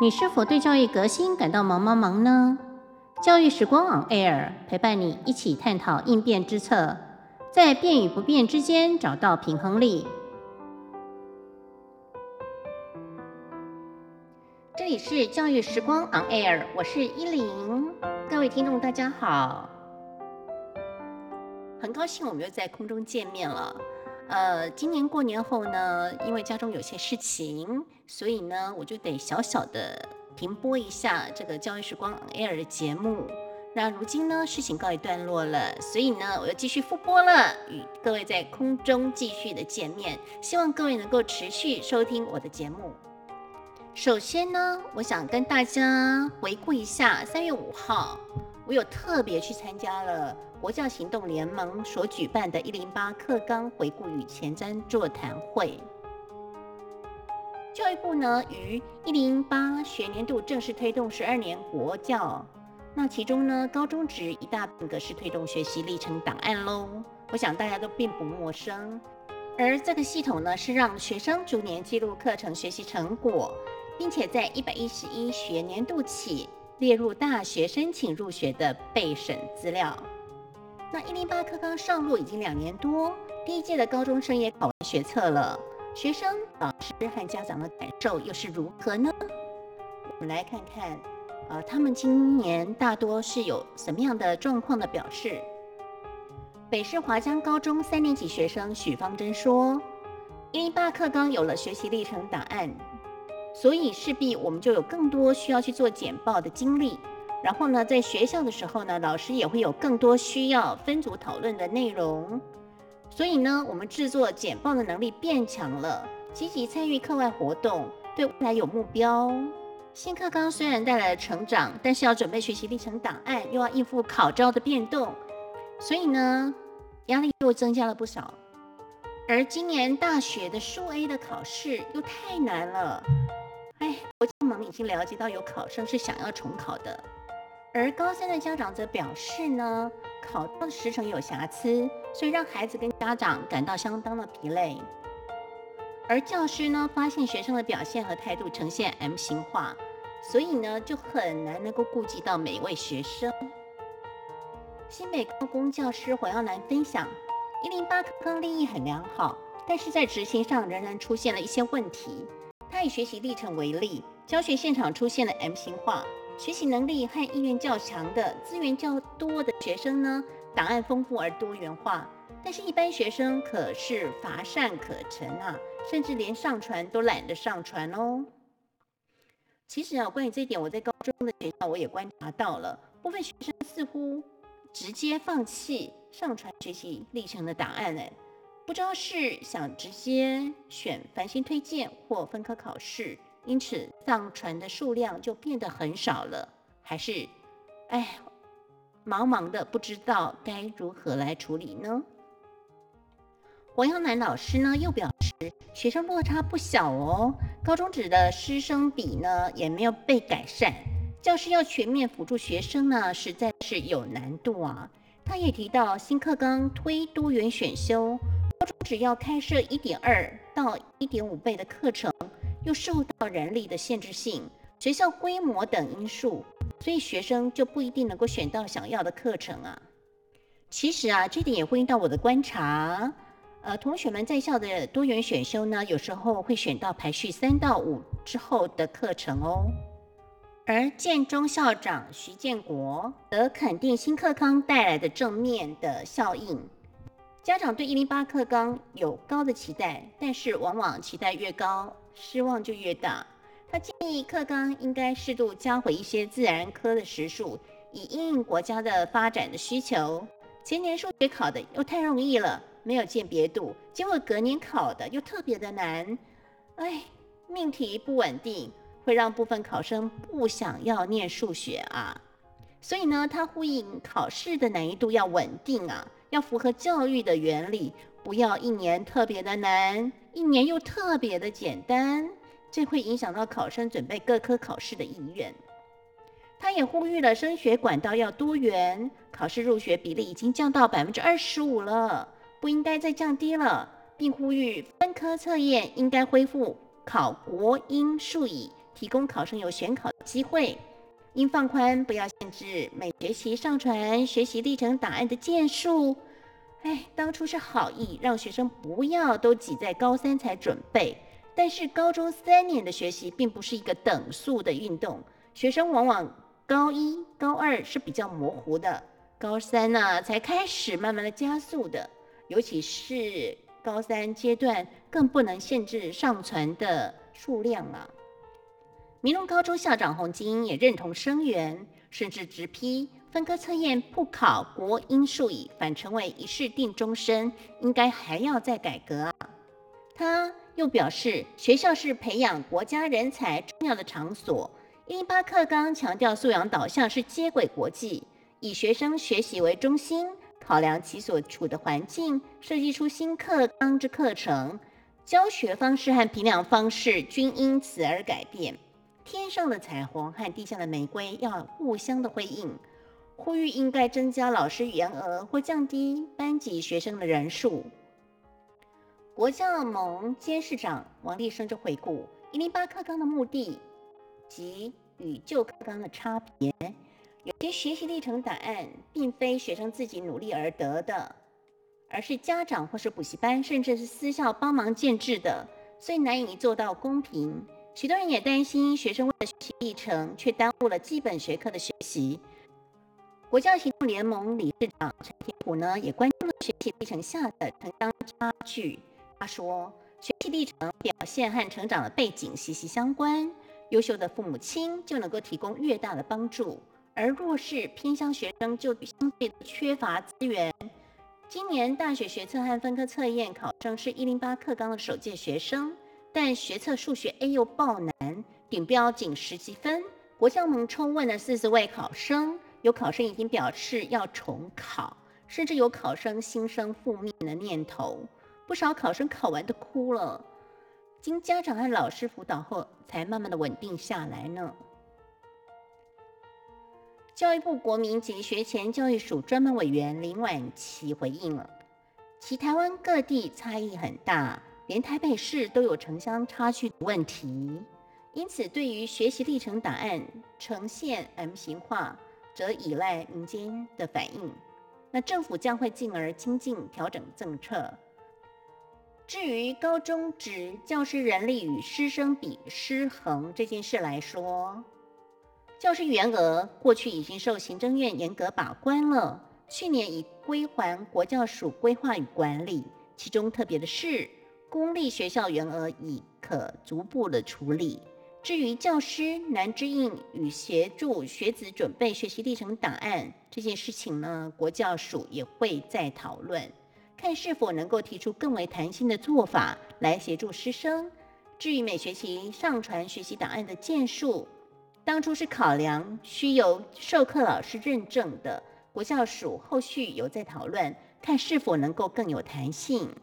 你是否对教育革新感到忙呢？教育时光 on air 陪伴你一起探讨应变之策，在变与不变之间找到平衡力。这里是教育时光 on air， 我是依琳。各位听众大家好，很高兴我们又在空中见面了。今年过年后呢，因为家中有些事情，所以呢，我就得小小的停播一下这个教育时光 on air 的节目。那如今呢，事情告一段落了，所以呢，我又继续复播了，与各位在空中继续的见面。希望各位能够持续收听我的节目。首先呢，我想跟大家回顾一下3月5号，我有特别去参加了国教行动联盟所举办的108课纲回顾与前瞻座谈会。教育部呢于108学年度正式推动12年国教，那其中呢高中职一大变革是推动学习历程档案咯，我想大家都并不陌生。而这个系统呢是让学生逐年记录课程学习成果，并且在111学年度起列入大学申请入学的备审资料。那108课纲上路已经2年多，第一届的高中生也考完学测了，学生、老师和家长的感受又是如何呢？我们来看看，他们今年大多是有什么样的状况的表示。北市华江高中3年级学生许芳珍说，108课纲有了学习历程档案，所以势必我们就有更多需要去做简报的经历，然后呢，在学校的时候呢，老师也会有更多需要分组讨论的内容，所以呢，我们制作简报的能力变强了，积极参与课外活动，对未来有目标。新课纲虽然带来了成长，但是要准备学习历程档案，又要应付考招的变动，所以呢，压力又增加了不少。而今年大学的数 A 的考试又太难了，国教盟已经了解到有考生是想要重考的，而高3的家长则表示呢，考招的时程有瑕疵，所以让孩子跟家长感到相当的疲累。而教师呢，发现学生的表现和态度呈现 M 型化，所以呢，就很难能够顾及到每一位学生。新北高工教师黄耀南分享，108课纲立意很良好，但是在执行上仍然出现了一些问题。他以学习历程为例，教学现场出现了 M 型化，学习能力和意愿较强的、资源较多的学生呢，档案丰富而多元化，但是一般学生可是乏善可陈啊，甚至连上传都懒得上传哦。其实关于这一点，我在高中的学校我也观察到了，部分学生似乎直接放弃上传学习历程的档案，不知道是想直接选繁星推荐或分科考试，因此上传的数量就变得很少了，还是茫的不知道该如何来处理呢？黄耀南老师呢又表示，学生落差不小哦，高中职的师生比呢也没有被改善，教师要全面辅助学生呢，实在是有难度啊。他也提到新课纲推多元选修，高中只要开设1.2到1.5倍的课程，又受到人力的限制性、学校规模等因素，所以学生就不一定能够选到想要的课程啊。其实这点也呼应到我的观察。同学们在校的多元选修呢，有时候会选到排序3到5之后的课程哦。而建中校长徐建国则肯定新课纲带来的正面的效应。家长对108课纲有高的期待，但是往往期待越高，失望就越大。他建议课纲应该适度加回一些自然科的时数，以因应国家的发展的需求。前年数学考的又太容易了，没有鉴别度，结果隔年考的又特别的难，命题不稳定，会让部分考生不想要念数学啊。所以呢，他呼应考试的难易度要稳定啊，要符合教育的原理，不要一年特别的难，一年又特别的简单，这会影响到考生准备各科考试的意愿。他也呼吁了升学管道要多元，考试入学比例已经降到25%了，不应该再降低了，并呼吁分科测验应该恢复考国英数以提供考生有选考的机会。应放宽，不要限制每学期上传学习历程档案的件数。当初是好意，让学生不要都挤在高三才准备。但是高中3年的学习并不是一个等速的运动，学生往往高1、高2是比较模糊的，高3呢才开始慢慢的加速的。尤其是高3阶段，更不能限制上传的数量啊。明隆高中校长洪金也认同生源，甚至直批分科测验不考国英数乙，反成为一试定终身，应该还要再改革啊。他又表示，学校是培养国家人才重要的场所，108课纲强调素养导向是接轨国际，以学生学习为中心，考量其所处的环境，设计出新课纲之课程，教学方式和评量方式均因此而改变。天上的彩虹和地下的玫瑰要互相的辉映，呼吁应该增加老师员额或降低班级学生的人数。国教盟监事长王立生就回顾108课纲的目的及与旧课纲的差别，有些学习历程档案并非学生自己努力而得的，而是家长或是补习班甚至是私校帮忙建制的，所以难以做到公平。许多人也担心学生为了学习历程，却耽误了基本学科的学习。国教行动联盟理事长陈天虎呢，也关注了学习历程下的成长差距。他说，学习历程表现和成长的背景息息相关，优秀的父母亲就能够提供越大的帮助，而弱势偏乡学生就相对的缺乏资源。今年大学学测和分科测验考生是108课纲的首届学生，但学测数学 A 又爆难，顶标仅10几分。国教盟抽问了40位考生，有考生已经表示要重考，甚至有考生心生负面的念头。不少考生考完都哭了，经家长和老师辅导后，才慢慢的稳定下来呢。教育部国民及学前教育署专门委员林婉琪回应了，其台湾各地差异很大，连台北市都有城乡差距的问题，因此对于学习历程档案呈现 M 型化，则依赖民间的反应。那政府将会进而精进调整政策。至于高中职教师人力与师生比失衡这件事来说，教师员额过去已经受行政院严格把关了，去年已归还国教署规划与管理，其中特别的是公立学校员额已可逐步的处理。至于教师难支应与协助学子准备学习历程档案这件事情呢，国教署也会再讨论，看是否能够提出更为弹性的做法来协助师生。至于每学期上传学习档案的件数，当初是考量需由授课老师认证的，国教署后续有在讨论，看是否能够更有弹性。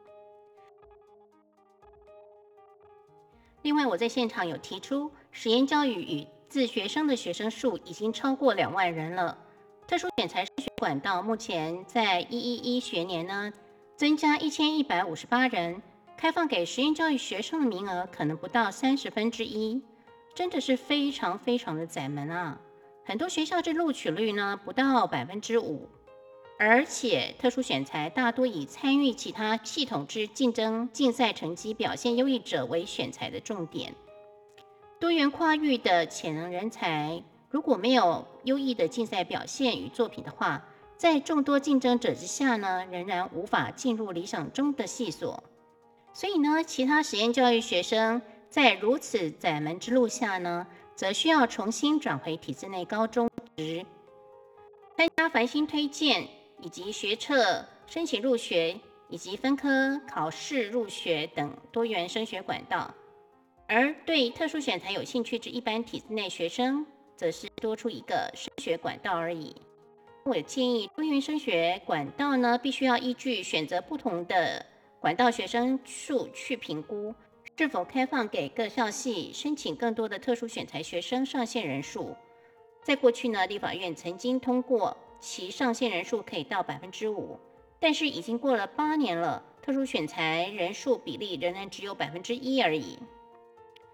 另外，我在现场有提出，实验教育与自学生的学生数已经超过2万人了。特殊选才升学管道目前在111学年呢，增加1158人，开放给实验教育学生的名额可能不到1/30，真的是非常非常的窄门啊！很多学校这录取率呢不到5%，而且特殊选才大多以参与其他系统之竞争竞赛成绩表现优异者为选才的重点。多元跨域的潜能人才，如果没有优异的竞赛表现与作品的话，在众多竞争者之下呢，仍然无法进入理想中的系所。所以呢，其他实验教育学生在如此窄门之路下呢，则需要重新转回体制内高中职，参加繁星推荐以及学测申请入学以及分科考试入学等多元升学管道。而对特殊选才有兴趣之一般体制内学生，则是多出一个升学管道而已。我建议多元升学管道呢，必须要依据选择不同的管道学生数去评估，是否开放给各校系申请更多的特殊选才学生上限人数。在过去呢，立法院曾经通过其上限人数可以到5%，但是已经过了8年了，特殊选才人数比例仍然只有1%而已。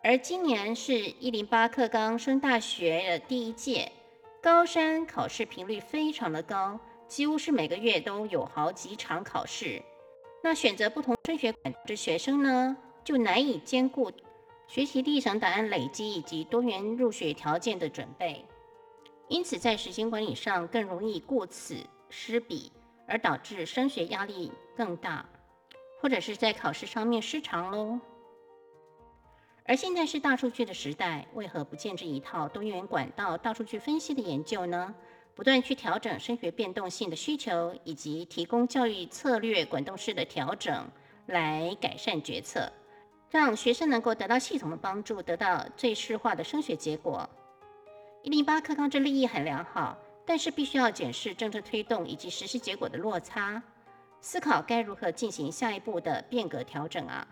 而今年是108课纲升大学的第一届，高山考试频率非常的高，几乎是每个月都有好几场考试。那选择不同升学管道的学生呢，就难以兼顾学习历程档案累积以及多元入学条件的准备，因此在时间管理上更容易顾此失彼，而导致升学压力更大，或者是在考试上面失常咯。而现在是大数据的时代，为何不建置一套多元管道大数据分析的研究呢？不断去调整升学变动性的需求，以及提供教育策略滚动式的调整，来改善决策，让学生能够得到系统的帮助，得到最适化的升学结果。108课纲之立意很良好，但是必须要检视政策推动以及实施结果的落差，思考该如何进行下一步的变革调整啊。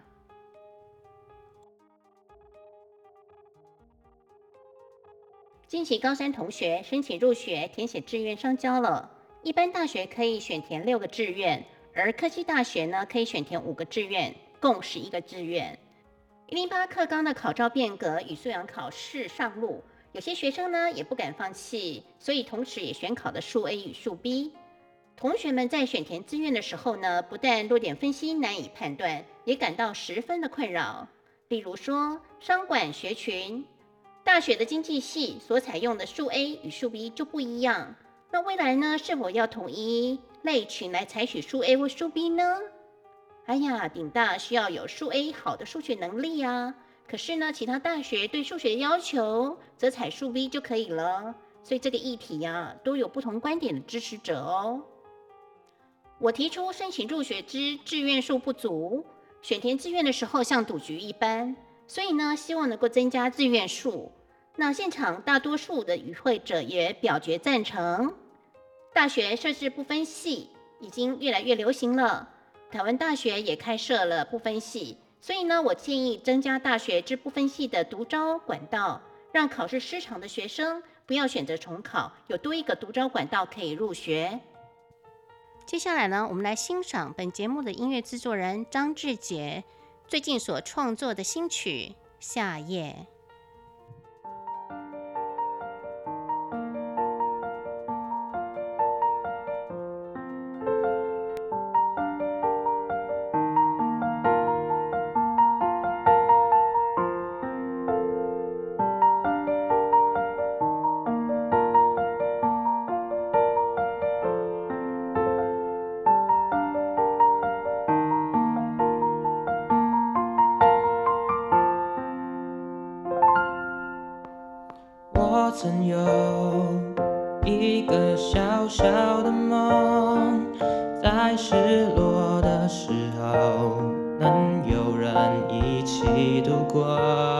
近期高三同学申请入学填写志愿上交了，一般大学可以选填6个志愿，而科技大学呢可以选填5个志愿，共11个志愿。108课纲的考照变革与素养考试上路，有些学生呢也不敢放弃，所以同时也选考了数 A 与数 B。同学们在选填志愿的时候呢，不但落点分析难以判断，也感到十分的困扰。例如说，商管学群大学的经济系所采用的数 A 与数 B 就不一样，那未来呢，是否要统一类群来采取数 A 或数 B 呢？哎呀，顶大需要有数 A 好的数学能力啊，可是呢，其他大学对数学的要求则采数 B 就可以了，所以这个议题啊，都有不同观点的支持者哦。我提出申请入学之志愿数不足，选填志愿的时候像赌局一般，所以呢，希望能够增加志愿数。那现场大多数的与会者也表决赞成。大学设置不分系已经越来越流行了，台湾大学也开设了不分系，所以呢，我建议增加大学之不分系的独招管道，让考试失常的学生不要选择重考，有多一个独招管道可以入学。接下来呢，我们来欣赏本节目的音乐制作人张志杰最近所创作的新曲《夏夜》。 我曾有一个小小的梦，在失落的时候能有人一起度过，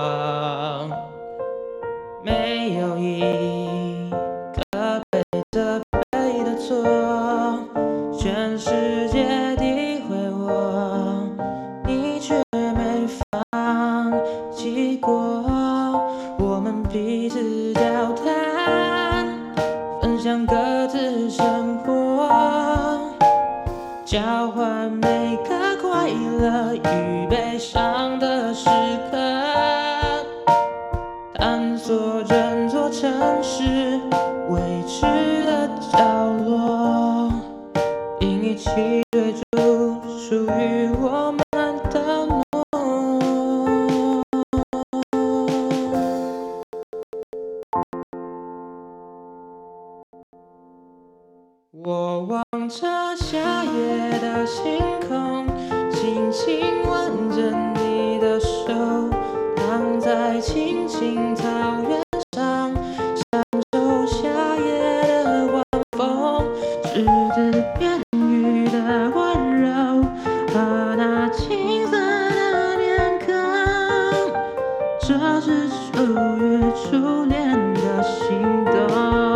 没有一个背着背的错，全世界诋毁我，你却没放弃过，我们彼此交谈，分享各自生活，交换每个快乐与悲伤的时刻，探索整座城市未知的角落，并一起追逐属于我们的梦。我望着夏夜的星空，轻轻挽着你的手，躺在青青草原上，享受夏夜的晚风，只字片语的温柔和那青涩的面孔，这是属于初恋的心动。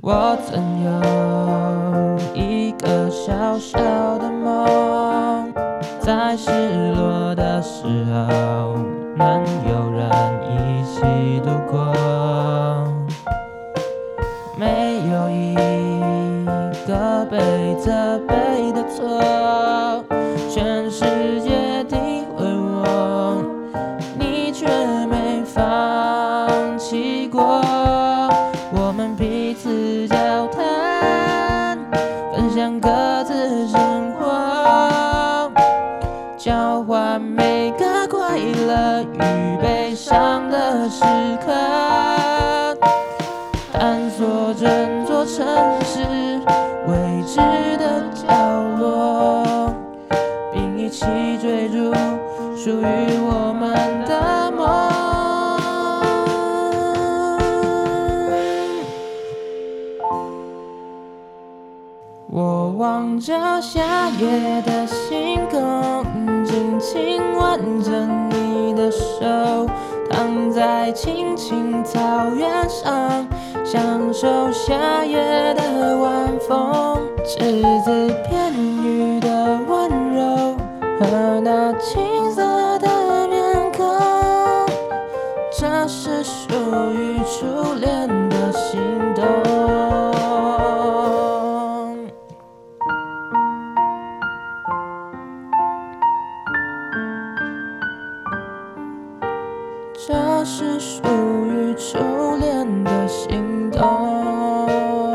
我曾有一个小小的梦，在失落的时候能有人一起度过，没有一个被责备的错，全世界诋毁我，你却没放弃过。我们彼此交谈，分享各自生活，交换每个快乐与悲伤的时刻，探索整座城市未知的角落，并一起追逐属于我们的梦。我望着夏夜的星空，紧紧挽着你的手，躺在青青草原上，享受夏夜的晚风，只字片语的温柔和那青涩的面孔，这是属于初恋的心动。这是属于初恋的心动。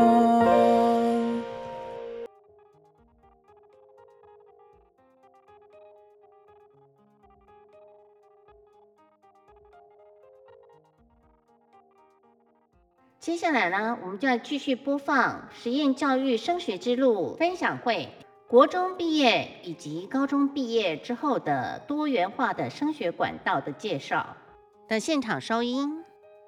接下来呢，我们就要继续播放实验教育升学之路分享会，国中毕业以及高中毕业之后的多元化的升学管道的介绍的现场收音。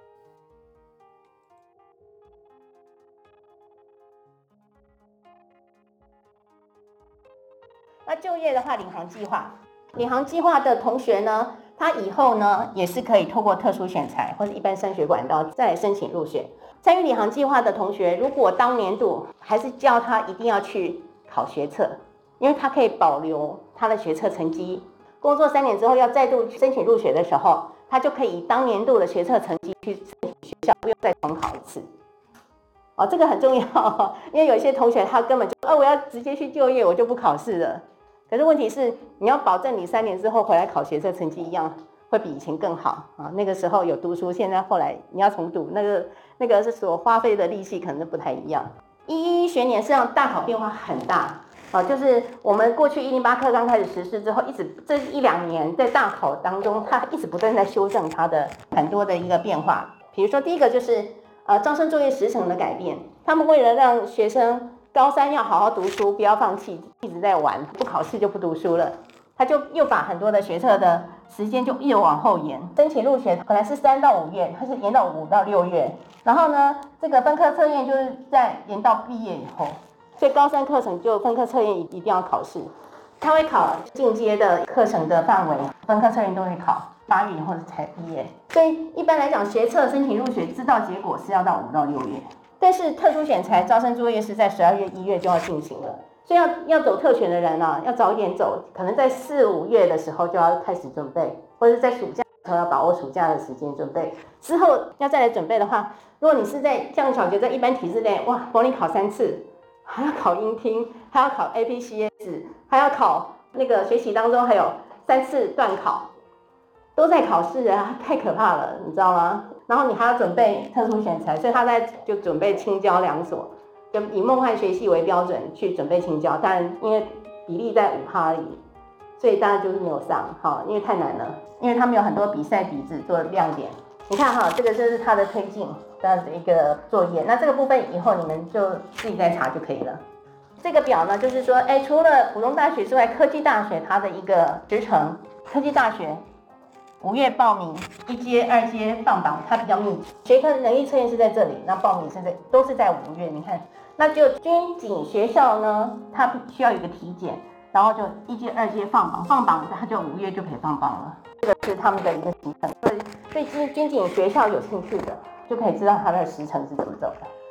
那就业的话，领航计划的同学呢，他以后呢也是可以透过特殊选才或者一般升学管道再来申请入学。参与领航计划的同学，如果当年度还是叫他一定要去考学测，因为他可以保留他的学测成绩，工作3年之后要再度申请入学的时候，他就可以以当年度的学测成绩去申请学校，不用再重考一次。这个很重要，因为有些同学他根本就我要直接去就业，我就不考试了。可是问题是，你要保证你3年之后回来考学测成绩一样，会比以前更好啊。那个时候有读书，现在后来你要重读，那个是所花费的力气可能不太一样。111学年实际上大考变化很大就是我们过去108课刚开始实施之后，一直这1-2年在大考当中，它一直不断在修正它的很多的一个变化。比如说第一个就是招生作业时程的改变，他们为了让学生高3要好好读书，不要放弃，一直在玩，不考试就不读书了，他就又把很多的学测的时间就一直往后延。申请入学本来是3到5月，它是延到5到6月，然后呢，这个分科测验就是在延到毕业以后，所以高3课程就分科测验一定要考试，他会考进阶的课程的范围，分科测验都会考，8月以后才毕业。所以一般来讲，学测申请入学知道结果是要到5到6月。但是特殊选才招生作业是在12月、1月就要进行了，所以要走特选的人要早一点走，可能在4、5月的时候就要开始准备，或者在暑假的时候要把握暑假的时间准备。之后要再来准备的话，如果你是在像小学在一般体制内，哇，模拟考3次，还要考英听，还要考 APCS， 还要考那个学习当中还有3次段考，都在考试太可怕了，你知道吗？然后你还要准备特殊选才，所以他就准备清交2所，就以梦幻学系为标准去准备清交，当然因为比例在5%而已，所以当然就是没有上，因为太难了，因为他们有很多比赛底子做亮点。你看这个就是他的推进这样的一个作业，那这个部分以后你们就自己再查就可以了。这个表呢，就是说，除了普通大学之外，科技大学它的一个时程，科技大学5月报名，1阶、2阶放榜，它比较密集。学科能力测验是在这里，那报名都是在5月。你看，那就军警学校呢，它需要有一个体检，然后就1阶、2阶放榜它就5月就可以放榜了。这个是他们的一个行程，所以军警学校有兴趣的就可以知道它的时程是怎么走的。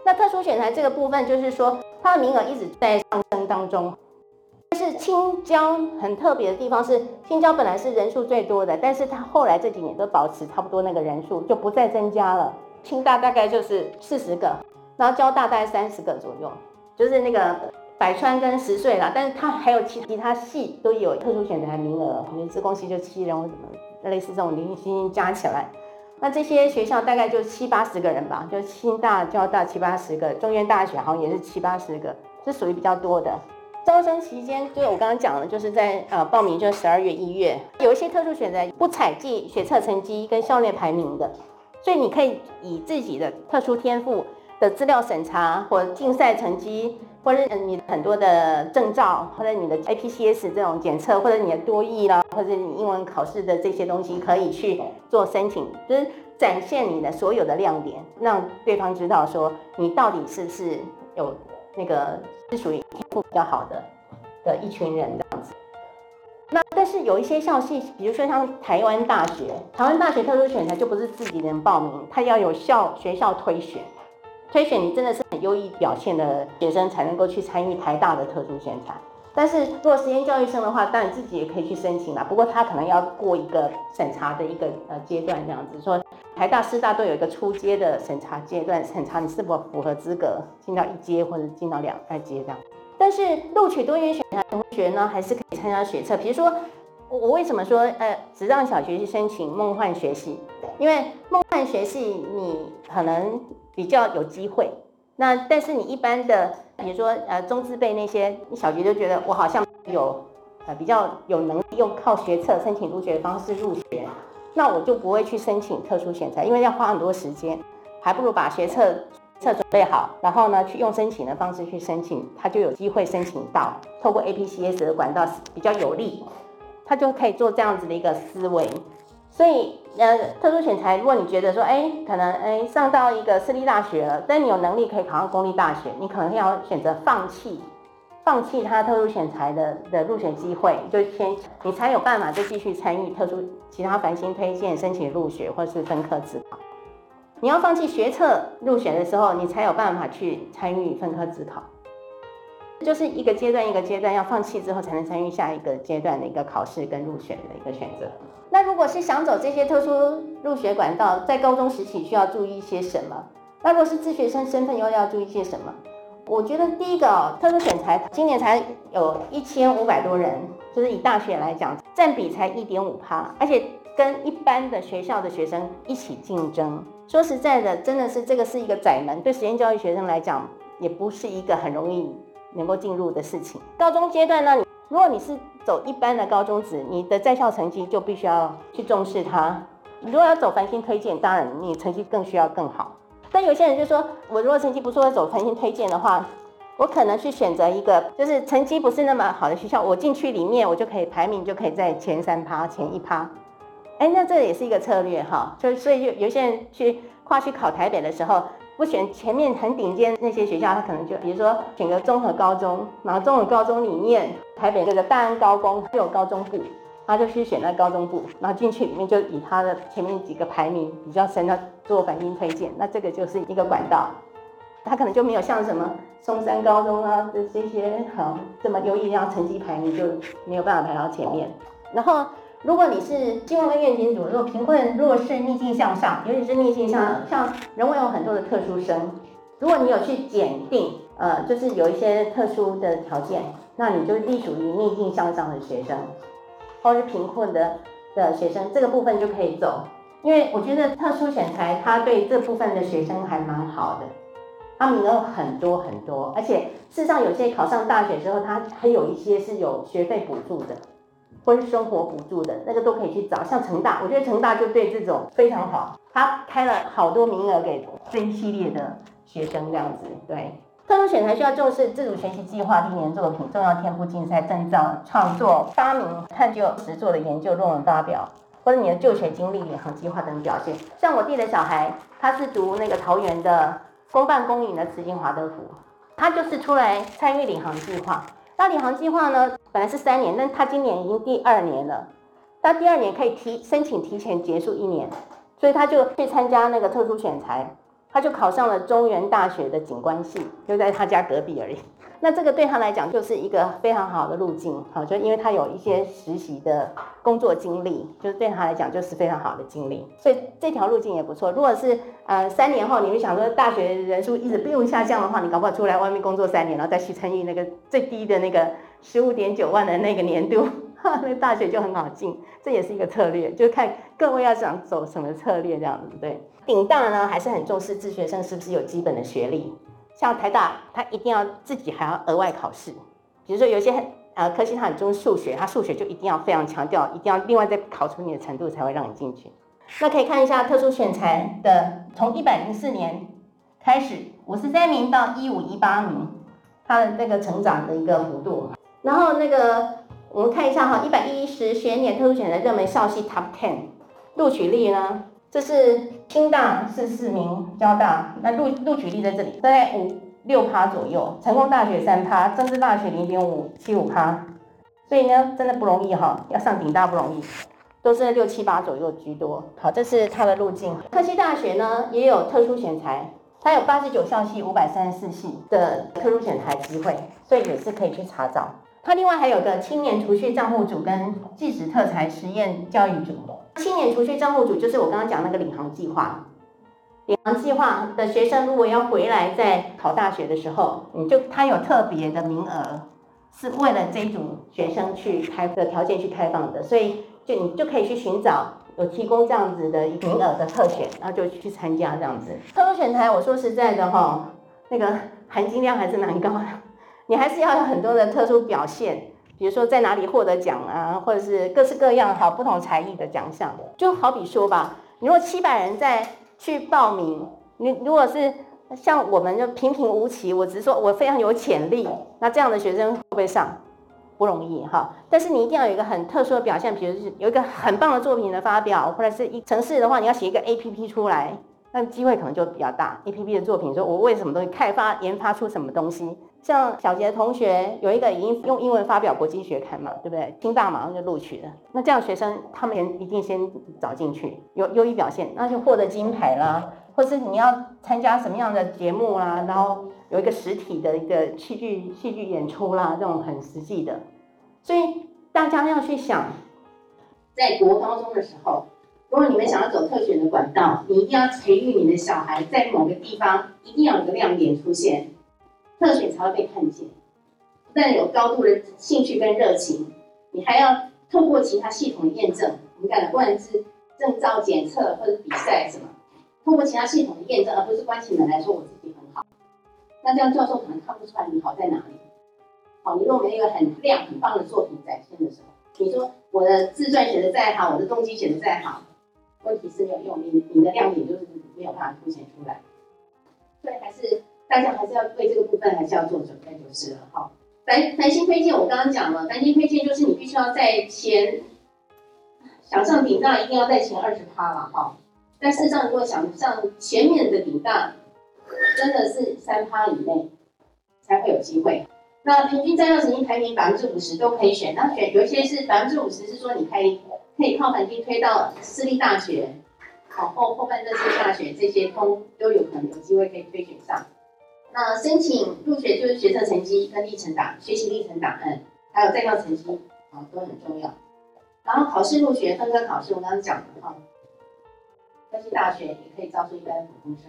那特殊选材这个部分，就是说它的名额一直在上升当中。但是青椒很特别的地方是，青椒本来是人数最多的，但是它后来这几年都保持差不多那个人数，就不再增加了。青大大概就是40个，然后椒大概30个左右，就是那个百川跟10岁啦，但是它还有其他系都有特殊选材名额，比如自贡系就7人或什么类似这种零星加起来。那这些学校大概就70-80个人吧，就清大、交大70-80个，中原大学好像也是70-80个，是属于比较多的。招生期间，就是我刚刚讲的，就是在报名就是12月、1月，有一些特殊选择不采计学测成绩跟校内排名的，所以你可以以自己的特殊天赋的资料审查或者竞赛成绩，或者你很多的证照，或者你的 APCS 这种检测，或者你的多益啦，或者你英文考试的这些东西，可以去做申请，就是展现你的所有的亮点，让对方知道说你到底是不是有那个是属于天赋比较好的一群人这样子。那但是有一些校系，比如说像台湾大学特殊选材就不是自己人报名，它要有学校推选你真的是很优异表现的学生才能够去参与台大的特殊选材。但是如果实验教育生的话，当然自己也可以去申请啦，不过他可能要过一个审查的一个阶段这样子，说台大、师大都有一个初阶的审查阶段，审查你是否符合资格进到1阶或者进到2阶这样。但是录取多元选材的同学呢，还是可以参加学测。比如说我为什么说只让小学去申请梦幻学系？因为梦幻学系你可能比较有机会，那但是你一般的，比如说中字辈那些，你小学就觉得我好像有比较有能力用靠学测申请入学的方式入学，那我就不会去申请特殊选材，因为要花很多时间，还不如把学测准备好，然后呢去用申请的方式去申请，他就有机会申请到，透过 APCS 的管道比较有利，他就可以做这样子的一个思维。所以特殊选材，如果你觉得说可能上到一个私立大学了，但你有能力可以考上公立大学，你可能要选择放弃他特殊选材的入选机会，就你才有办法再继续参与其他繁星推荐申请入学或是分科自考。你要放弃学测入选的时候，你才有办法去参与分科自考。就是一个阶段一个阶段要放弃之后，才能参与下一个阶段的一个考试跟入选的一个选择。那如果是想走这些特殊入学管道，在高中时期需要注意一些什么？那如果是自学生身份又要注意些什么？我觉得第一个特殊选材今年才有1500多人，就是以大学来讲，占比才1.5%，而且跟一般的学校的学生一起竞争。说实在的，真的是这个是一个窄门，对实验教育学生来讲，也不是一个很容易能够进入的事情。高中阶段呢，如果你是走一般的高中职，你的在校成绩就必须要去重视它。如果要走繁星推荐，当然你成绩更需要更好。但有些人就说，我如果成绩不错，走繁星推荐的话，我可能去选择一个就是成绩不是那么好的学校，我进去里面我就可以排名就可以在前3%、前1%。那这也是一个策略哈。所以有些人跨去考台北的时候，不选前面很顶尖那些学校，他可能就比如说选个综合高中，然后综合高中里面台北这个大安高工就有高中部，他就去选那高中部，然后进去里面就以他的前面几个排名比较深的做繁星推荐，那这个就是一个管道。他可能就没有像什么松山高中啊这些这么优异，让成绩排名就没有办法排到前面。然后如果你是希望跟愿景组，如果贫困弱势逆境向上，尤其是逆境向上，像人文有很多的特殊生，如果你有去检定就是有一些特殊的条件，那你就隶属于逆境向上的学生，或是贫困的学生，这个部分就可以走。因为我觉得特殊选材它对这部分的学生还蛮好的，它名额很多很多，而且事实上有些考上大学之后，它还有一些是有学费补助的，或是生活补助的，那个都可以去找。像成大，我觉得成大就对这种非常好，他开了好多名额给这一系列的学生这样子。对，特殊选材需要重视自主学习计划、历年作品、重要天赋竞赛、证照、创作、发明、探究、实作的研究、论文发表，或者你的就学经历、领航计划等表现。像我弟的小孩，他是读那个桃园的公办公营的慈济华德福，他就是出来参与领航计划。那领航计划呢，本来是3年，但他今年已经第2年了。他第2年可以申请提前结束1年，所以他就去参加那个特殊选材， 他就考上了中原大学的景观系，就在他家隔壁而已。那这个对他来讲就是一个非常好的路径，好，就因为他有一些实习的工作经历，就是对他来讲就是非常好的经历，所以这条路径也不错。如果是3年后你们想说大学人数一直不用下降的话，你搞不好出来外面工作3年，然后再去参与那个最低的那个15.9万的那个年度，那大学就很好进，这也是一个策略，就看各位要想走什么策略这样子。对，顶大呢还是很重视自学生是不是有基本的学历。像台大，他一定要自己还要额外考试，比如说有些科系他很重视数学，他数学就一定要非常强调，一定要另外再考出你的程度才会让你进去。那可以看一下特殊选才的，从104年开始53名到1518名，它的那个成长的一个幅度。然后那个我们看一下哈，110学年特殊选才热门校系 Top 10录取率呢？这是清大44名，交大那录取率在这里，大概6%左右，成功大学3%，政治大学0.575%，所以呢，真的不容易哈，要上顶大不容易，都是6、7、8左右居多。好，这是它的路径。科技大学呢也有特殊选才，它有89校系、534系的特殊选才机会，所以也是可以去查找。它另外还有个青年储蓄账户组跟技职特才实验教育组。青年储蓄账户组就是我刚刚讲那个领航计划。领航计划的学生如果要回来在考大学的时候，它有特别的名额，是为了这一组学生去开的条件去开放的，所以你就可以去寻找有提供这样子的名额的特选，然后就去参加这样子。特殊选才我说实在的哈，那个含金量还是蛮高的。你还是要有很多的特殊表现，比如说在哪里获得奖啊，或者是各式各样好不同才艺的奖项。就好比说吧，你如果700人再去报名，你如果是像我们就平平无奇，我只是说我非常有潜力，那这样的学生会不会上？不容易哈。但是你一定要有一个很特殊的表现，比如是有一个很棒的作品的发表，或者是城市的话，你要写一个 APP 出来，那机会可能就比较大。APP 的作品说我为什么东西研发出什么东西。像小杰同学有一个已经用英文发表国际学刊嘛，对不对？清大马上就录取了。那这样学生他们一定先找进去，有优异表现，那就获得金牌啦，或是你要参加什么样的节目啦，然后有一个实体的一个戏剧演出啦，这种很实际的。所以大家要去想，在国高中的时候，如果你们想要走特选的管道，你一定要培育你的小孩在某个地方一定要有个亮点出现。特选才会被看见，不但有高度的兴趣跟热情，你还要透过其他系统的验证，我们讲的不管是证照检测或者比赛什么，透过其他系统的验证，而不是关起门来说我自己很好。那这样教授可能看不出来你好在哪里。好，你如果没有一个很亮很棒的作品展现的时候，你说我的自传写的再好，我的动机写的再好，问题是没有用，你的亮点就是没有办法凸显出来。所以大家还是要对这个部分还是要做准备就是了哈。繁星推荐我刚刚讲了，繁星推荐就是你必须要在前，想上顶大一定要在前20%了哈。但事实上如果想上前面的顶大，真的是3%以内才会有机会。那平均占校成绩排名50%都可以选，那有一些是50%是说你可以靠繁星推到私立大学，好后半这些大学这些都有可能有机会可以推选上。那申请入学就是学测成绩跟学习历程档案，还有在校成绩，都很重要。然后考试入学分科考试，我刚刚讲的哈，科技大学也可以招收一般普通生。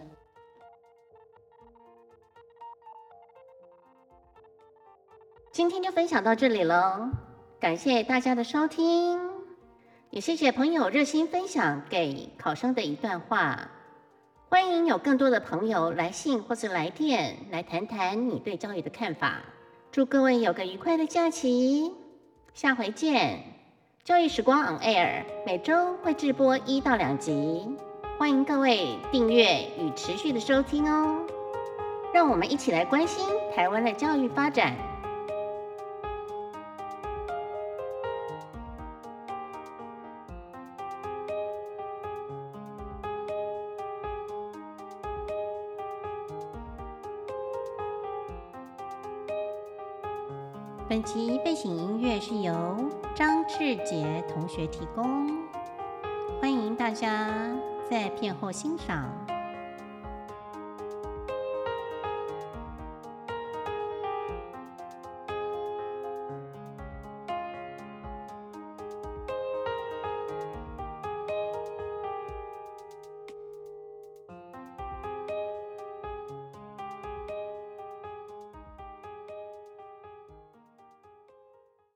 今天就分享到这里了，感谢大家的收听，也谢谢朋友热心分享给考生的一段话。欢迎有更多的朋友来信或是来电来谈谈你对教育的看法。祝各位有个愉快的假期，下回见。教育时光 on air 每周会直播1到2集，欢迎各位订阅与持续的收听哦。让我们一起来关心台湾的教育发展。本集背景音乐是由张志杰同学提供，欢迎大家在片后欣赏。